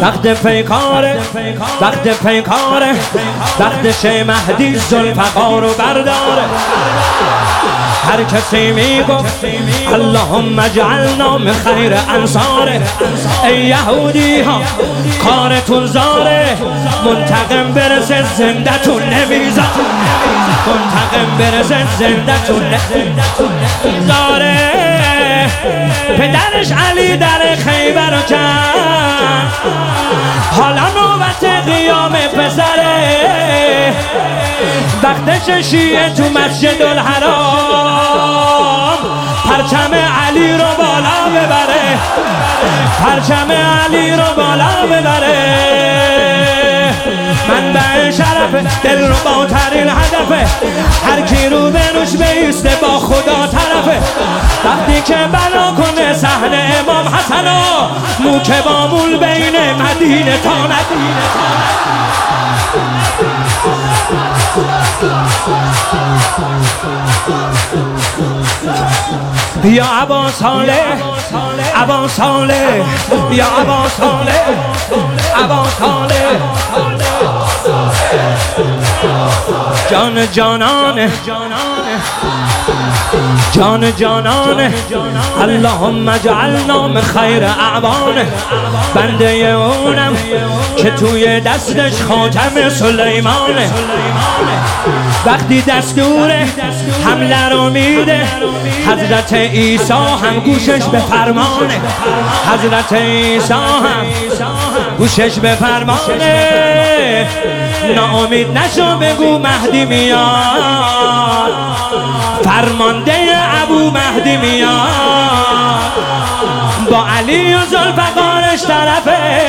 وقت پیکاره، وقت پیکاره، وقت شه مهدی ذوالفقار رو برداره. هر کسی میگفت اللهم اجعلنا من خیر انصاره. ای یهودی ها کارتون زاره، منتقم برسه زندتون نمیذاره، منتقم برسه زندتون نمیذاره. پدرش علی در خیبر کرد، حالا نوبت قیام پسره. وقتش شیعه تو مسجد الحرام پرچم علی رو بالا ببره، پرچم علی رو بالا ببره. منبع شرف دل رو با ترین هدفه، هر کی رو به روش بیسته با خدا طرفه. وقتی که بنا کنه صحنه امام حسنا، مو که با مول بین مدینه تا ندینه. یا ابا صالح، ابا صالح، یا ابا صالح، ابا صالح. جان جانانه، جان جانانه، اللهم اجعلنا من خیر اعوانه. بنده اونم که توی دستش خاتم سلیمانه. وقتی دستور حمله رو میده حضرت عیسی هم گوشش به فرمانه، حضرت عیسی هم گوشش به فرمانه. ناامید نشو بگو مهدی میاد، فرمانده ابو مهدی میاد. با علی و ذوالفقارش طرفه،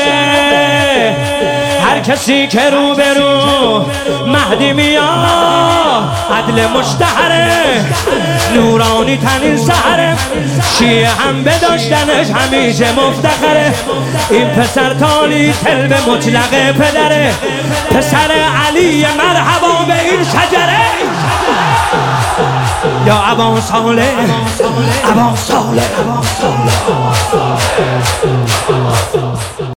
هر کسی که رو به رو مهدی میاد. عدل مشتهره، نورانی تنین سهره، شیعه هم به داشتنش همیشه مفتخره. این پسر تالی طلب مطلق پدره، پسر علی مرحبا به این شجره. یا ابا صالح، ابا صالح.